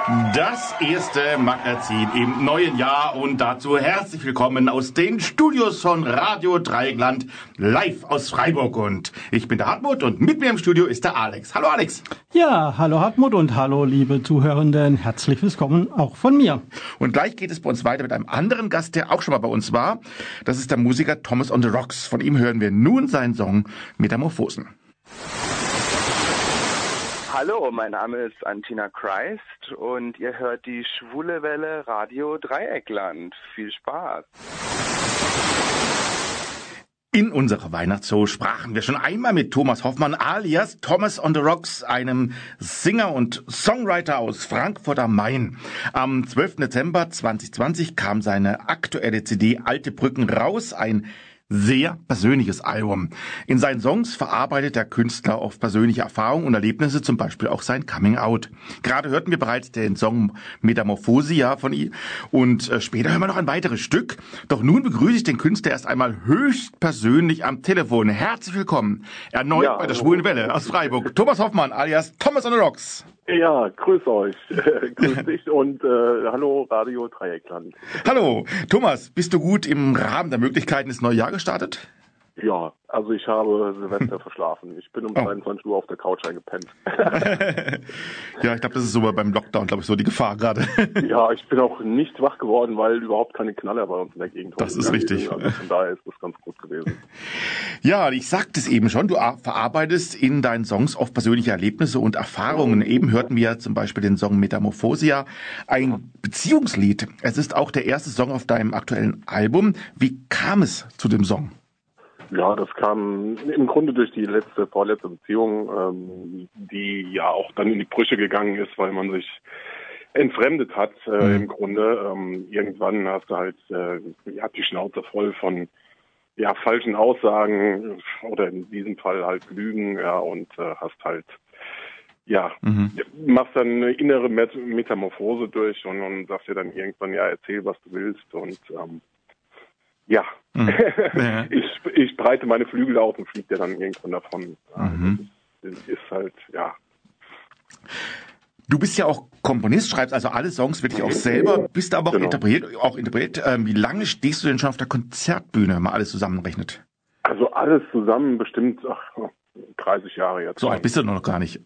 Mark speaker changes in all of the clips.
Speaker 1: Das erste Magazin im neuen Jahr und dazu herzlich willkommen aus den Studios von Radio Dreieckland, live aus Freiburg. Und ich bin der Hartmut und mit mir im Studio ist der Alex. Hallo Alex.
Speaker 2: Ja, hallo Hartmut und hallo liebe Zuhörenden. Herzlich willkommen auch von mir.
Speaker 1: Und gleich geht es bei uns weiter mit einem anderen Gast, der auch schon mal bei uns war. Das ist der Musiker Thomas on the Rocks. Von ihm hören wir nun seinen Song Metamorphosen.
Speaker 3: Hallo, mein Name ist Antina Christ und ihr hört die Schwule Welle Radio Dreieckland. Viel Spaß!
Speaker 1: In unserer Weihnachtsshow sprachen wir schon einmal mit Thomas Hoffmann alias Thomas on the Rocks, einem Singer und Songwriter aus Frankfurt am Main. Am 12. Dezember 2020 kam seine aktuelle CD Alte Brücken raus, ein sehr persönliches Album. In seinen Songs verarbeitet der Künstler oft persönliche Erfahrungen und Erlebnisse, zum Beispiel auch sein Coming-out. Gerade hörten wir bereits den Song Metamorphosia von ihm und später hören wir noch ein weiteres Stück. Doch nun begrüße ich den Künstler erst einmal höchstpersönlich am Telefon. Herzlich willkommen erneut bei der Schwulen Welle aus Freiburg. Thomas Hoffmann alias Thomas on the Rocks.
Speaker 4: Ja, grüß euch. Grüß dich und hallo Radio Dreieckland.
Speaker 1: Hallo, Thomas, bist du gut im Rahmen der Möglichkeiten ins neue Jahr gestartet?
Speaker 4: Ja, also ich habe Silvester verschlafen. Ich bin um 23 Uhr auf der Couch eingepennt.
Speaker 1: Ja, ich glaube, das ist so beim Lockdown, glaube ich, so die Gefahr gerade.
Speaker 4: Ja, ich bin auch nicht wach geworden, weil überhaupt keine Knaller bei uns in der Gegend
Speaker 1: Das ist richtig.
Speaker 4: Also von daher ist das ganz gut gewesen.
Speaker 1: Ja, ich sagte es eben schon, du verarbeitest in deinen Songs oft persönliche Erlebnisse und Erfahrungen. Eben hörten wir zum Beispiel den Song Metamorphosia, ein Beziehungslied. Es ist auch der erste Song auf deinem aktuellen Album. Wie kam es zu dem Song?
Speaker 4: Ja, das kam im Grunde durch die vorletzte Beziehung, die ja auch dann in die Brüche gegangen ist, weil man sich entfremdet hat im Grunde. Irgendwann hast du halt die Schnauze voll von falschen Aussagen oder in diesem Fall halt Lügen, und hast halt machst dann eine innere Metamorphose durch und sagst dir dann irgendwann, erzähl, was du willst und ja. Ich breite meine Flügel aus und fliege dann irgendwann davon. Das ist halt,
Speaker 1: Du bist ja auch Komponist, schreibst also alle Songs wirklich auch selber, bist aber auch Interpret. Wie lange stehst du denn schon auf der Konzertbühne, wenn man alles zusammenrechnet?
Speaker 4: Also alles zusammen bestimmt 30 Jahre jetzt.
Speaker 1: So alt bist du noch gar nicht.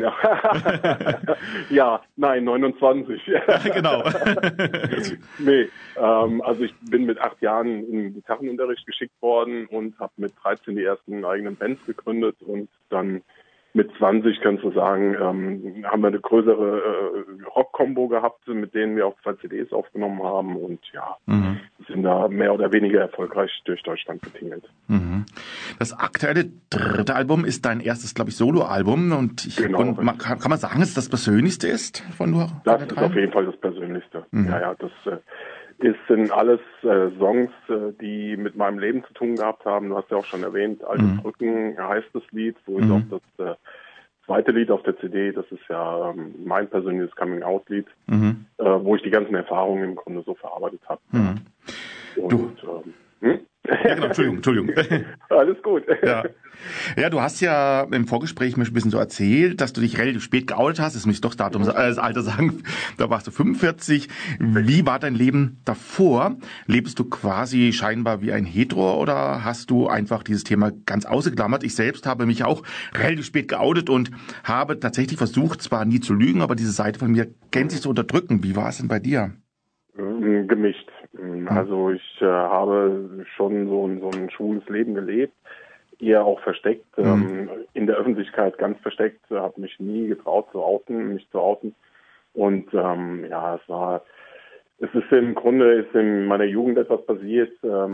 Speaker 4: Ja, nein, 29.
Speaker 1: Genau.
Speaker 4: Nee, also ich bin mit 8 Jahren in Gitarrenunterricht geschickt worden und habe mit 13 die ersten eigenen Bands gegründet und dann mit 20, kannst du sagen, haben wir eine größere Rock-Kombo gehabt, mit denen wir auch 2 CDs aufgenommen haben und sind da mehr oder weniger erfolgreich durch Deutschland getingelt.
Speaker 1: Das aktuelle 3. Album ist dein erstes, glaube ich, Solo-Album und kann man sagen, dass es das Persönlichste ist von nur?
Speaker 4: Das ist auf jeden Fall das Persönlichste. Das sind alles Songs, die mit meinem Leben zu tun gehabt haben. Du hast ja auch schon erwähnt, Alte Brücken heißt das Lied, so ist auch das zweite Lied auf der CD, das ist ja mein persönliches Coming-out-Lied, wo ich die ganzen Erfahrungen im Grunde so verarbeitet habe.
Speaker 1: Ja, genau, Entschuldigung.
Speaker 4: Alles gut.
Speaker 1: Ja, du hast ja im Vorgespräch mir schon ein bisschen so erzählt, dass du dich relativ spät geoutet hast. Das muss ich doch das Alter sagen. Da warst du 45. Wie war dein Leben davor? Lebst du quasi scheinbar wie ein Hetero oder hast du einfach dieses Thema ganz ausgeklammert? Ich selbst habe mich auch relativ spät geoutet und habe tatsächlich versucht, zwar nie zu lügen, aber diese Seite von mir gänzlich zu unterdrücken. Wie war es denn bei dir?
Speaker 4: Gemischt. Also ich habe schon so ein schwules Leben gelebt, eher auch versteckt, in der Öffentlichkeit ganz versteckt, habe mich nie getraut mich zu outen. Und es ist im Grunde in meiner Jugend etwas passiert.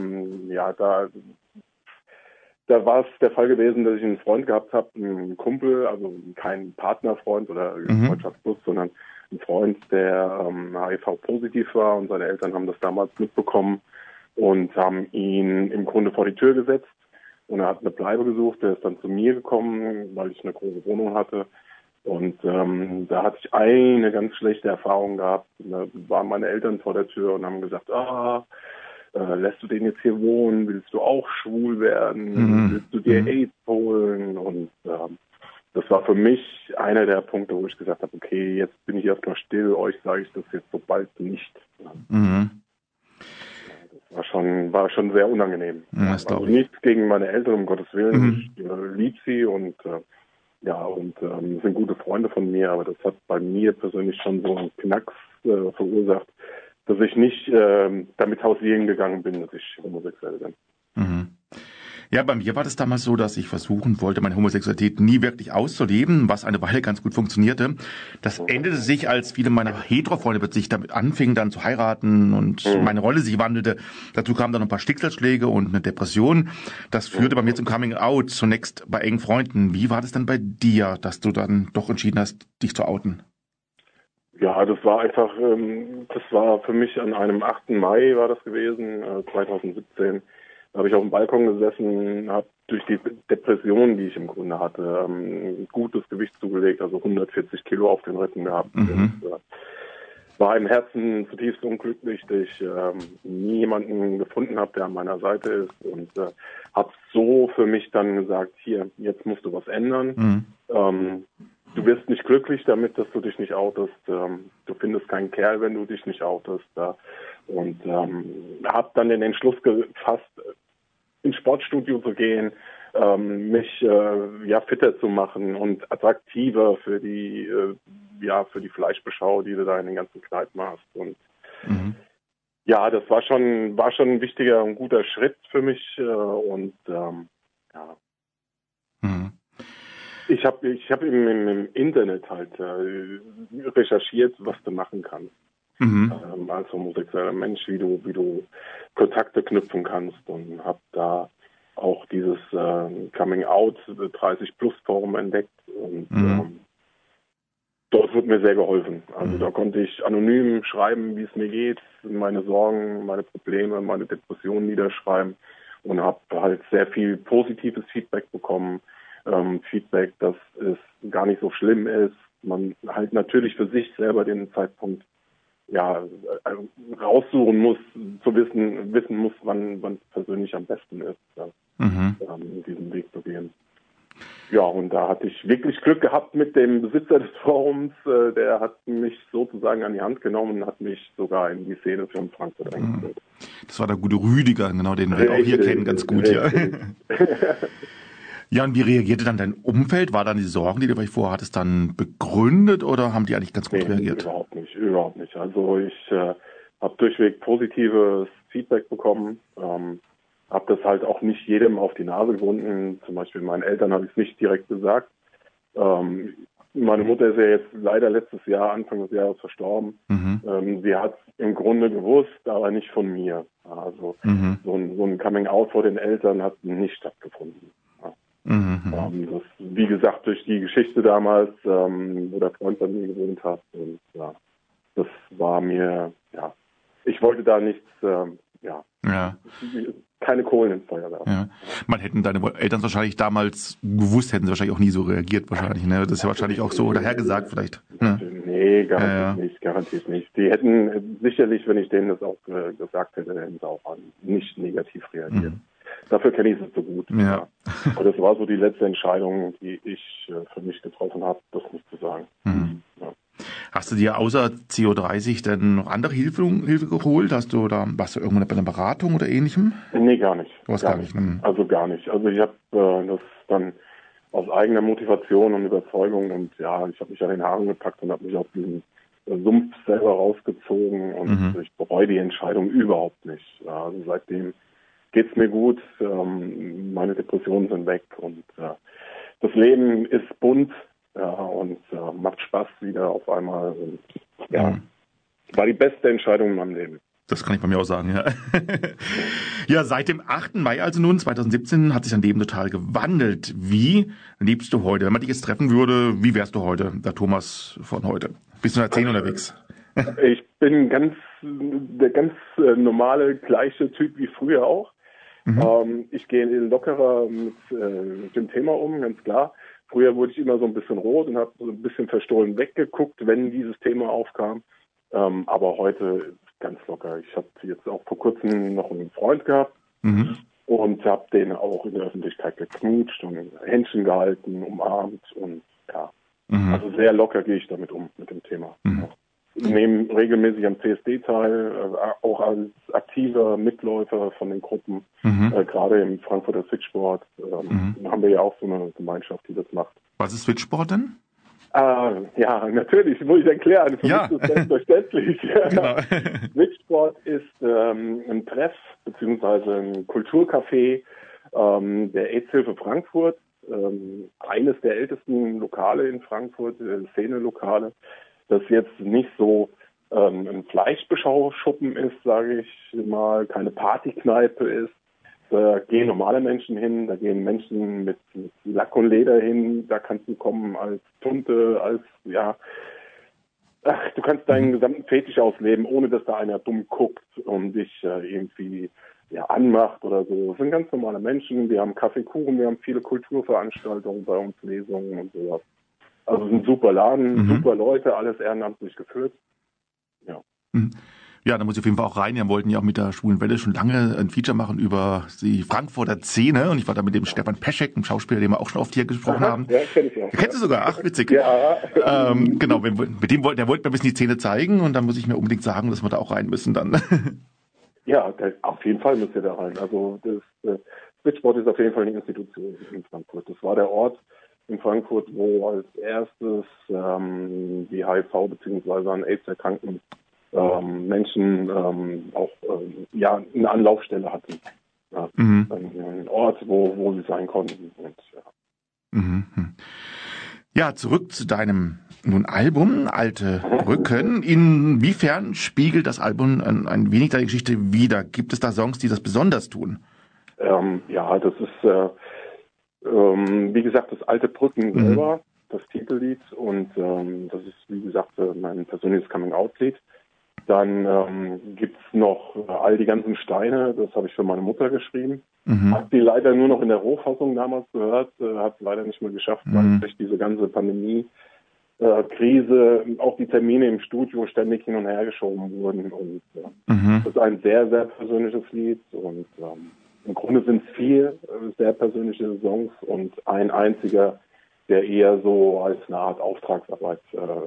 Speaker 4: Da war es der Fall gewesen, dass ich einen Freund gehabt habe, einen Kumpel, also kein Partnerfreund oder Freundschaftsbus, sondern ein Freund, der HIV-positiv war und seine Eltern haben das damals mitbekommen und haben ihn im Grunde vor die Tür gesetzt und er hat eine Bleibe gesucht, der ist dann zu mir gekommen, weil ich eine große Wohnung hatte und da hatte ich eine ganz schlechte Erfahrung gehabt. Da waren meine Eltern vor der Tür und haben gesagt, lässt du den jetzt hier wohnen, willst du auch schwul werden, willst du dir AIDS holen und das war für mich einer der Punkte, wo ich gesagt habe, okay, jetzt bin ich erstmal still, euch sage ich das jetzt so bald nicht.
Speaker 1: Mhm.
Speaker 4: Das war schon sehr unangenehm.
Speaker 1: Ja, das
Speaker 4: also
Speaker 1: glaube ich.
Speaker 4: nichts gegen meine Eltern, um Gottes Willen. Ich liebe sie und sind gute Freunde von mir, aber das hat bei mir persönlich schon so einen Knacks verursacht, dass ich nicht damit hausieren gegangen bin, dass ich homosexuell bin.
Speaker 1: Mhm. Ja, bei mir war das damals so, dass ich versuchen wollte, meine Homosexualität nie wirklich auszuleben, was eine Weile ganz gut funktionierte. Das endete sich, als viele meiner Hetero-Freunde plötzlich damit anfingen, dann zu heiraten und meine Rolle sich wandelte. Dazu kamen dann noch ein paar Schicksalsschläge und eine Depression. Das führte bei mir zum Coming-out, zunächst bei engen Freunden. Wie war das denn bei dir, dass du dann doch entschieden hast, dich zu outen?
Speaker 4: Ja, das war einfach, das war für mich an einem 8. Mai war das gewesen, 2017. Da habe ich auf dem Balkon gesessen, habe durch die Depression, die ich im Grunde hatte, gutes Gewicht zugelegt, also 140 Kilo auf den Rücken gehabt. Und, war im Herzen zutiefst unglücklich, dass ich nie jemanden gefunden habe, der an meiner Seite ist. Und habe so für mich dann gesagt, hier, jetzt musst du was ändern. Du wirst nicht glücklich damit, dass du dich nicht outest. Du findest keinen Kerl, wenn du dich nicht outest. Und habe dann den Entschluss gefasst, ins Sportstudio zu gehen, mich fitter zu machen und attraktiver für die Fleischbeschau, die du da in den ganzen Kneipen hast. Und ja, das war schon ein wichtiger und guter Schritt für mich. Ich hab im Internet halt recherchiert, was du machen kannst. Als homosexueller Mensch, wie du Kontakte knüpfen kannst, und habe da auch dieses Coming-out 30-Plus-Forum entdeckt und dort wurde mir sehr geholfen. Also da konnte ich anonym schreiben, wie es mir geht, meine Sorgen, meine Probleme, meine Depressionen niederschreiben und habe halt sehr viel positives Feedback bekommen. Feedback, dass es gar nicht so schlimm ist. Man halt natürlich für sich selber den Zeitpunkt raussuchen muss, wissen muss, wann es persönlich am besten ist, diesen Weg zu gehen. Ja, und da hatte ich wirklich Glück gehabt mit dem Besitzer des Forums. Der hat mich sozusagen an die Hand genommen und hat mich sogar in die Szene für Frankfurt eingeführt.
Speaker 1: Das war der gute Rüdiger, genau, den wir auch hier kennen, ganz gut. Ja. Ja, und wie reagierte dann dein Umfeld? War dann die Sorgen, die du vielleicht vorher hattest, dann begründet oder haben die eigentlich ganz gut reagiert?
Speaker 4: Überhaupt nicht. Also ich habe durchweg positives Feedback bekommen. Habe das halt auch nicht jedem auf die Nase gebunden. Zum Beispiel meinen Eltern habe ich es nicht direkt gesagt. Meine Mutter ist ja jetzt leider Anfang des Jahres verstorben. Sie hat es im Grunde gewusst, aber nicht von mir. Also so ein Coming-out vor den Eltern hat nicht stattgefunden. Das, wie gesagt, durch die Geschichte damals, wo der Freund bei mir gewohnt hat. Und das war mir, ich wollte da nichts, keine Kohlen ins Feuer werfen.
Speaker 1: Ja. Man hätten deine Eltern wahrscheinlich damals gewusst, hätten sie wahrscheinlich auch nie so reagiert wahrscheinlich. Ne? Das ist ja wahrscheinlich auch so dahergesagt vielleicht. Ja.
Speaker 4: Nee, garantiert nicht. Die hätten sicherlich, wenn ich denen das auch gesagt hätte, hätten sie auch nicht negativ reagiert. Dafür kenne ich es so gut. Ja. Aber das war so die letzte Entscheidung, die ich für mich getroffen habe, das nicht zu sagen. Ja.
Speaker 1: Hast du dir außer CO30 denn noch andere Hilfe geholt? Warst du irgendwann bei einer Beratung oder Ähnlichem?
Speaker 4: Nee, gar nicht.
Speaker 1: Du hast gar nicht.
Speaker 4: Also gar nicht. Also ich habe das dann aus eigener Motivation und Überzeugung und ich habe mich an den Haaren gepackt und habe mich aus diesem Sumpf selber rausgezogen und ich bereue die Entscheidung überhaupt nicht. Also seitdem geht's mir gut, meine Depressionen sind weg und das Leben ist bunt und macht Spaß wieder auf einmal. Und, war die beste Entscheidung in meinem Leben.
Speaker 1: Das kann ich bei mir auch sagen, ja. Ja, seit dem 8. Mai, also nun 2017, hat sich dein Leben total gewandelt. Wie lebst du heute? Wenn man dich jetzt treffen würde, wie wärst du heute, der Thomas von heute? Bist du in der 10 unterwegs?
Speaker 4: Ich bin der ganz normale, gleiche Typ wie früher auch. Ich gehe lockerer mit dem Thema um, ganz klar. Früher wurde ich immer so ein bisschen rot und habe so ein bisschen verstohlen weggeguckt, wenn dieses Thema aufkam. Aber heute ist ganz locker. Ich habe jetzt auch vor kurzem noch einen Freund gehabt. und habe den auch in der Öffentlichkeit geknutscht und Händchen gehalten, umarmt und ja, also sehr locker gehe ich damit um, mit dem Thema. Ich nehme regelmäßig am CSD teil, auch als aktiver Mitläufer von den Gruppen, gerade im Frankfurter Switchboard. Haben wir ja auch so eine Gemeinschaft, die das macht.
Speaker 1: Was ist Switchboard denn?
Speaker 4: Ja, natürlich, muss ich erklären. Für mich ist das selbstverständlich.
Speaker 1: Genau.
Speaker 4: Switchboard ist ein Treff bzw. ein Kulturcafé der AIDS-Hilfe Frankfurt. Eines der ältesten Lokale in Frankfurt, Szene-Lokale, das jetzt nicht so ein Fleischbeschau-Schuppen ist, sage ich mal, keine Partykneipe ist. Da gehen normale Menschen hin, da gehen Menschen mit Lack und Leder hin, da kannst du kommen als Tunte, als, ja, du kannst deinen gesamten Fetisch ausleben, ohne dass da einer dumm guckt und dich irgendwie anmacht oder so. Das sind ganz normale Menschen, wir haben Kaffeekuchen, wir haben viele Kulturveranstaltungen bei uns, Lesungen und sowas. Also es ist ein super Laden, super Leute, alles ehrenamtlich geführt. Ja.
Speaker 1: Ja, da muss ich auf jeden Fall auch rein. Wir wollten ja auch mit der Schwulen Welle schon lange ein Feature machen über die Frankfurter Szene. Und ich war da mit dem Stefan Peschek, einem Schauspieler, den wir auch schon oft hier gesprochen haben.
Speaker 4: Ja, kenn ich auch.
Speaker 1: Kennst du sogar? Ach, witzig.
Speaker 4: Ja.
Speaker 1: Genau, mit dem der wollte mir ein bisschen die Szene zeigen. Und dann muss ich mir unbedingt sagen, dass wir da auch rein müssen dann.
Speaker 4: Ja, auf jeden Fall müsst ihr da rein. Also das Switchboard ist auf jeden Fall eine Institution in Frankfurt. Das war der Ort in Frankfurt, wo als erstes die HIV bzw. an AIDS erkrankten Menschen auch eine Anlaufstelle hatten. Ja, ein Ort, wo sie sein konnten. Und,
Speaker 1: ja, zurück zu deinem Album, Alte Brücken. Inwiefern spiegelt das Album ein wenig deine Geschichte wider? Gibt es da Songs, die das besonders tun?
Speaker 4: Ja, das ist wie gesagt, das Alte Brücken selber, das Titellied, und das ist, wie gesagt, mein persönliches Coming-out-Lied. Dann gibt's noch All die ganzen Steine, das habe ich für meine Mutter geschrieben. Hab die leider nur noch in der Rohfassung damals gehört, hat leider nicht mehr geschafft, weil durch diese ganze Pandemie Krise auch die Termine im Studio ständig hin und her geschoben wurden. Und das ist ein sehr, sehr persönliches Lied, und im Grunde sind es 4 sehr persönliche Songs und ein einziger, der eher so als eine Art Auftragsarbeit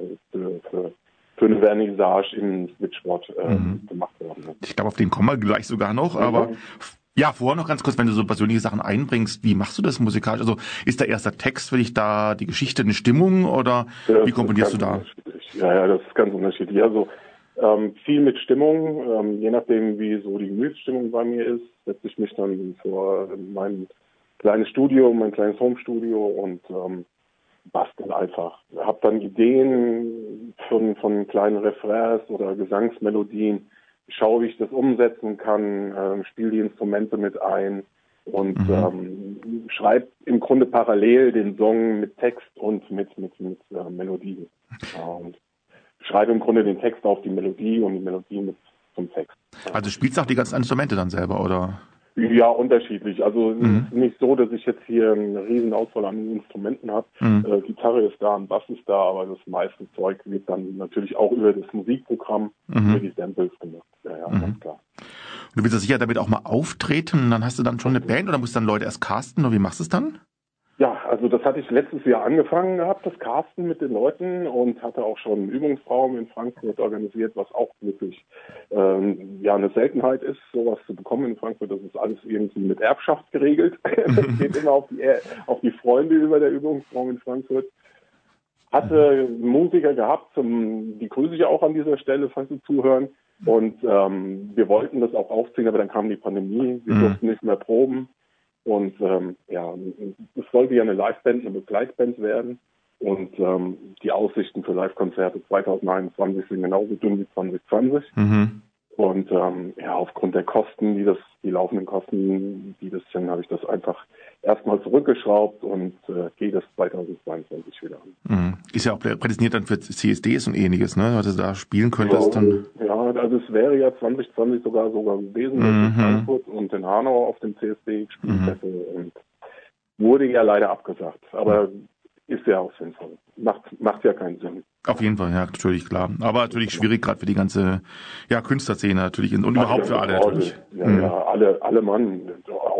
Speaker 4: für eine Vernissage im Switchboard gemacht worden ist.
Speaker 1: Ich glaube, auf den kommen wir gleich sogar noch, aber ja, vorher noch ganz kurz, wenn du so persönliche Sachen einbringst, wie machst du das musikalisch? Also ist der erste Text für dich da die Geschichte, eine Stimmung, oder wie komponierst du da?
Speaker 4: Ja, das ist ganz unterschiedlich. Also viel mit Stimmung, je nachdem, wie so die Gemütsstimmung bei mir ist, setze ich mich dann vor mein kleines Studio, mein kleines Homestudio und bastel einfach. Hab dann Ideen von kleinen Refrains oder Gesangsmelodien, schaue, wie ich das umsetzen kann, spiele die Instrumente mit ein und schreibe im Grunde parallel den Song mit Text und mit Melodie. Und schreibe im Grunde den Text auf die Melodie und die Melodie mit zum Text.
Speaker 1: Also spielst du auch die ganzen Instrumente dann selber, oder?
Speaker 4: Ja, unterschiedlich. Also es ist nicht so, dass ich jetzt hier eine riesen Auswahl an Instrumenten habe. Gitarre ist da, ein Bass ist da, aber das meiste Zeug wird dann natürlich auch über das Musikprogramm, über die Samples gemacht. Ja, ganz klar.
Speaker 1: Und du willst ja sicher damit auch mal auftreten, und dann hast du dann schon eine Band, oder musst du dann Leute erst casten, oder wie machst du es dann? Ja,
Speaker 4: also das hatte ich letztes Jahr angefangen gehabt, das Casten mit den Leuten, und hatte auch schon einen Übungsraum in Frankfurt organisiert, was auch wirklich eine Seltenheit ist, sowas zu bekommen in Frankfurt. Das ist alles irgendwie mit Erbschaft geregelt. Das geht immer auf die Freunde über, der Übungsraum in Frankfurt. Hatte Musiker gehabt, die grüße ich auch an dieser Stelle, falls Sie zuhören. Und wir wollten das auch aufziehen, aber dann kam die Pandemie, wir durften nicht mehr proben. Und es sollte ja eine Liveband, eine Begleitband werden. Und die Aussichten für Live-Konzerte 2021 sind genauso dünn wie 2020. Und aufgrund der Kosten, die laufenden Kosten, die das sind, habe ich das einfach erstmal zurückgeschraubt und gehe das 2022 wieder an.
Speaker 1: Ist ja auch prädestiniert dann für CSDs und ähnliches, ne? Was du da spielen könntest. Dann.
Speaker 4: Ja, also es wäre ja 2020 sogar gewesen, dass ich in Frankfurt und in Hanau auf dem CSD gespielt hätte, und wurde ja leider abgesagt. Aber ist ja auch sinnvoll. Macht ja keinen Sinn.
Speaker 1: Auf jeden Fall, ja, natürlich, klar. Aber natürlich schwierig gerade für die ganze Künstlerszene natürlich und überhaupt für alle natürlich.
Speaker 4: Ja, alle Mann,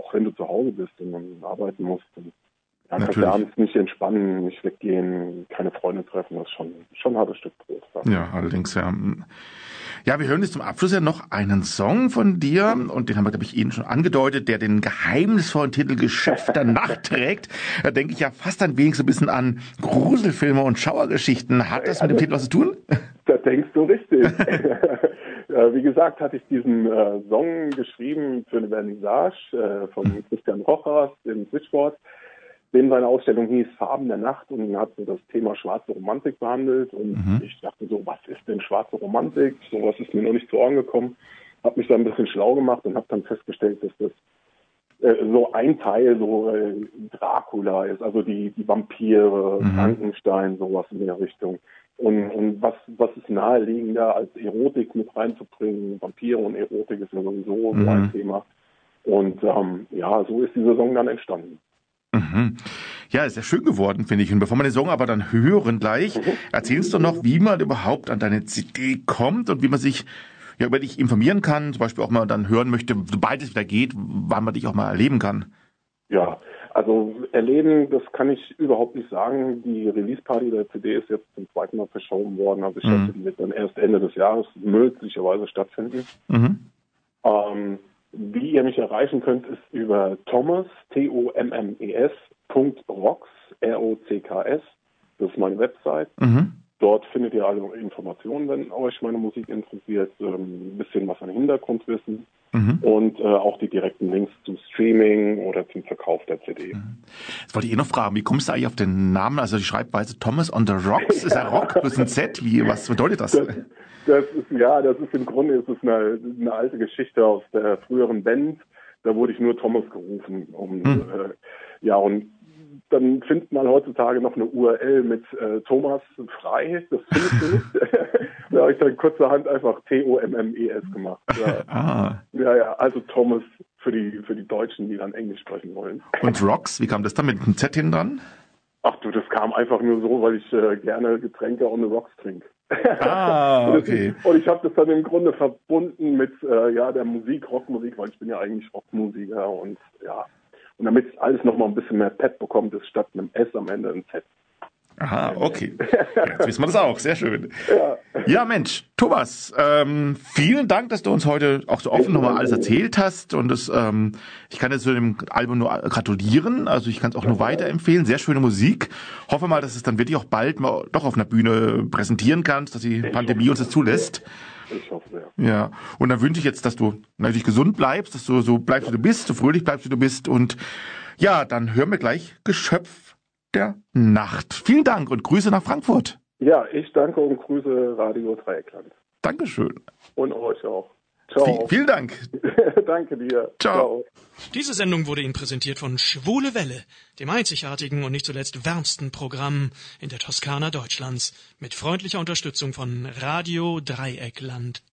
Speaker 4: auch wenn du zu Hause bist und dann arbeiten musst, dann kannst du abends nicht entspannen, nicht weggehen, keine Freunde treffen, das ist schon ein hartes Stück Brot.
Speaker 1: Ja, allerdings, ja. Ja, wir hören jetzt zum Abschluss ja noch einen Song von dir und den haben wir, glaube ich, Ihnen schon angedeutet, der den geheimnisvollen Titel Geschöpf der Nacht trägt. Da denke ich ja fast ein wenig so ein bisschen an Gruselfilme und Schauergeschichten. Hat das mit dem Titel was zu tun?
Speaker 4: Da denkst du richtig. Wie gesagt, hatte ich diesen Song geschrieben für eine Vernissage von Christian Rochers im Switchboard. Dem seine Ausstellung hieß Farben der Nacht und hat so das Thema schwarze Romantik behandelt. Und ich dachte so, was ist denn schwarze Romantik? Sowas ist mir noch nicht zu Ohren gekommen. Habe mich da ein bisschen schlau gemacht und habe dann festgestellt, dass das so ein Teil so Dracula ist, also die Vampire, Frankenstein, sowas in der Richtung. Und was ist naheliegender als Erotik mit reinzubringen? Vampire und Erotik ist ja sowieso so ein Thema. Und so ist dieser Song dann entstanden.
Speaker 1: Ja, ist ja schön geworden, finde ich. Und bevor wir den Song aber dann hören gleich, erzählst du noch, wie man überhaupt an deine CD kommt und wie man sich über dich informieren kann, zum Beispiel auch mal dann hören möchte, sobald es wieder geht, wann man dich auch mal erleben kann.
Speaker 4: Ja, also erleben, das kann ich überhaupt nicht sagen. Die Release-Party der CD ist jetzt zum zweiten Mal verschoben worden. Also ich schätze, die wird dann erst Ende des Jahres möglicherweise stattfinden. Wie ihr mich erreichen könnt, ist über Thomas, Tommes, .rocks, ROCKS. Das ist meine Website. Dort findet ihr alle Informationen, wenn euch meine Musik interessiert. Ein bisschen was an Hintergrundwissen. Und auch die direkten Links zum Streaming oder zum Verkauf der CD.
Speaker 1: Jetzt wollte ich noch fragen, wie kommst du eigentlich auf den Namen, also die Schreibweise Thomas on the Rocks? Ist er Rock plus ein Z? Was bedeutet das?
Speaker 4: Das ist im Grunde eine alte Geschichte aus der früheren Band. Da wurde ich nur Thomas gerufen. Und dann findet man heutzutage noch eine URL mit Thomas frei. Das findest du nicht. Da habe ich dann kurzerhand einfach TOMMES gemacht. Also Thomas für die Deutschen, die dann Englisch sprechen wollen.
Speaker 1: Und Rocks, wie kam das dann mit einem Z hin dran?
Speaker 4: Ach du, das kam einfach nur so, weil ich gerne Getränke on the Rocks trinke.
Speaker 1: Okay.
Speaker 4: Und ich habe das dann im Grunde verbunden mit der Musik, Rockmusik, weil ich bin ja eigentlich Rockmusiker und damit alles nochmal ein bisschen mehr Pep bekommt, ist statt einem S am Ende ein Z.
Speaker 1: Aha, okay. Jetzt wissen wir das auch. Sehr schön. Ja, Mensch, Thomas, vielen Dank, dass du uns heute auch so offen nochmal alles erzählt hast. Und ich kann jetzt zu dem Album nur gratulieren. Also ich kann es auch nur weiterempfehlen. Sehr schöne Musik. Hoffe mal, dass es dann wirklich auch bald mal doch auf einer Bühne präsentieren kannst, dass die Pandemie uns das zulässt.
Speaker 4: Ich hoffe,
Speaker 1: ja. Und dann wünsche ich jetzt, dass du natürlich gesund bleibst, dass du so bleibst, wie du bist, so fröhlich bleibst, wie du bist. Und ja, dann hören wir gleich Geschöpf der Nacht. Vielen Dank und Grüße nach Frankfurt.
Speaker 4: Ja, ich danke und grüße Radio Dreieckland.
Speaker 1: Dankeschön.
Speaker 4: Und euch auch. Ciao.
Speaker 1: Vielen Dank.
Speaker 4: Danke dir.
Speaker 1: Ciao.
Speaker 5: Diese Sendung wurde Ihnen präsentiert von Schwule Welle, dem einzigartigen und nicht zuletzt wärmsten Programm in der Toskana Deutschlands, mit freundlicher Unterstützung von Radio Dreieckland.